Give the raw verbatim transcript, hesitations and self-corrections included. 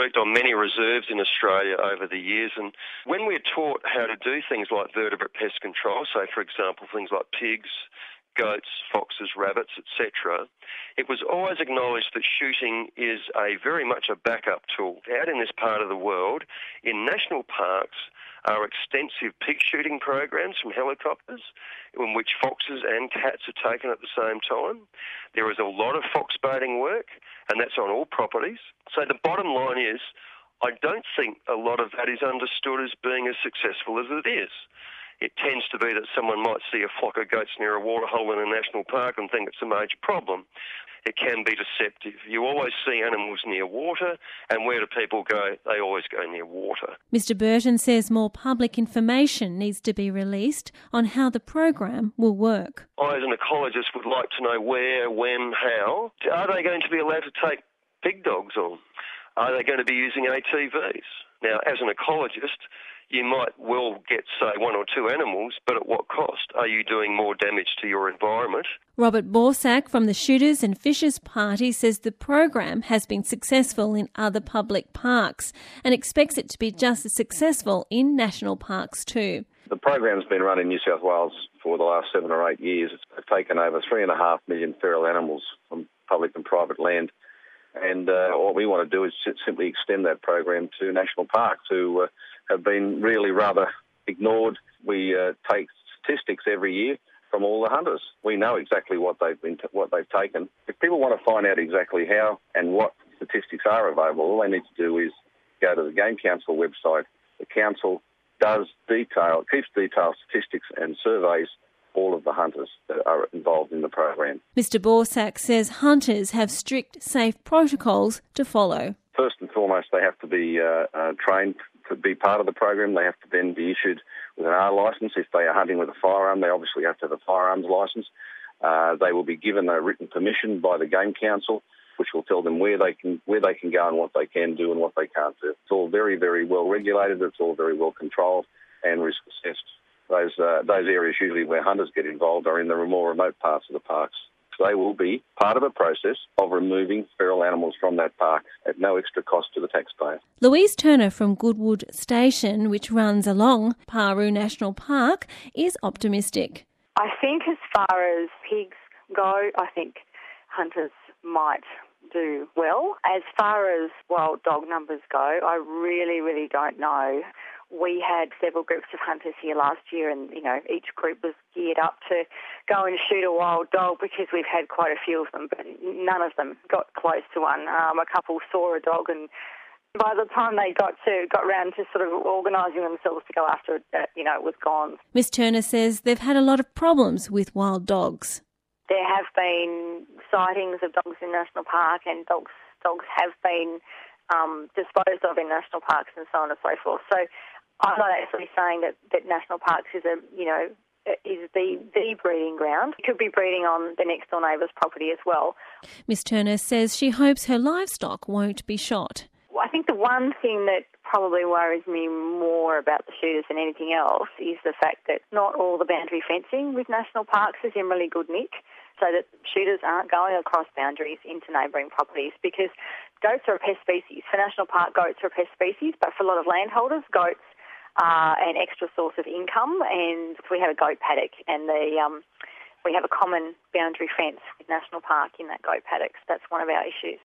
worked on many reserves in Australia over the years, and when we're taught how to do things like vertebrate pest control, so for example things like pigs, goats, foxes, rabbits, et cetera, it was always acknowledged that shooting is a very much a backup tool. Out in this part of the world, in national parks, are extensive pig shooting programs from helicopters in which foxes and cats are taken at the same time. There is a lot of fox baiting work, and that's on all properties. So the bottom line is, I don't think a lot of that is understood as being as successful as it is. It tends to be that someone might see a flock of goats near a waterhole in a national park and think it's a major problem. It can be deceptive. You always see animals near water, and where do people go? They always go near water. Mister Burton says more public information needs to be released on how the program will work. I, as an ecologist, would like to know where, when, how. Are they going to be allowed to take pig dogs on? Are they going to be using A T Vs? Now, as an ecologist, you might well get, say, one or two animals, but at what cost? Are you doing more damage to your environment? Robert Borsak from the Shooters and Fishers Party says the program has been successful in other public parks and expects it to be just as successful in national parks too. The program's been run in New South Wales for the last seven or eight years. It's taken over three and a half million feral animals from public and private land. And uh, what we want to do is simply extend that program to national parks, who uh, have been really rather ignored. We uh, take statistics every year from all the hunters. We know exactly what they've been, t- what they've taken. If people want to find out exactly how and what statistics are available, all they need to do is go to the Game Council website. The council does detail, keeps detailed statistics and surveys all of the hunters that are involved in the program. Mister Borsak says hunters have strict, safe protocols to follow. First and foremost, they have to be uh, uh, trained to be part of the program. They have to then be issued with an R licence. If they are hunting with a firearm, they obviously have to have a firearms licence. Uh, they will be given a written permission by the Game Council, which will tell them where they can where they can go and what they can do and what they can't do. It's all very, very well regulated. It's all very well controlled and risk assessed. Those uh, those areas usually where hunters get involved are in the more remote parts of the parks. So they will be part of a process of removing feral animals from that park at no extra cost to the taxpayer. Louise Turner from Goodwood Station, which runs along Paroo National Park, is optimistic. I think as far as pigs go, I think hunters might do well. As far as wild dog numbers go, I really, really don't know. We had several groups of hunters here last year, and, you know, each group was geared up to go and shoot a wild dog because we've had quite a few of them, but none of them got close to one. Um, a couple saw a dog, and by the time they got to got round to sort of organising themselves to go after it, uh, you know, it was gone. Miss Turner says they've had a lot of problems with wild dogs. There have been sightings of dogs in National Park, and dogs dogs have been um, disposed of in national parks and so on and so forth. So I'm not actually saying that, that national parks is a, you know, is the, the breeding ground. It could be breeding on the next door neighbour's property as well. Miss Turner says she hopes her livestock won't be shot. Well, I think the one thing that probably worries me more about the shooters than anything else is the fact that not all the boundary fencing with national parks is in really good nick, so that shooters aren't going across boundaries into neighbouring properties, because goats are a pest species. For national park, goats are a pest species, but for a lot of landholders, goats are an extra source of income. And if we have a goat paddock and the um, we have a common boundary fence with national park in that goat paddock, that's one of our issues.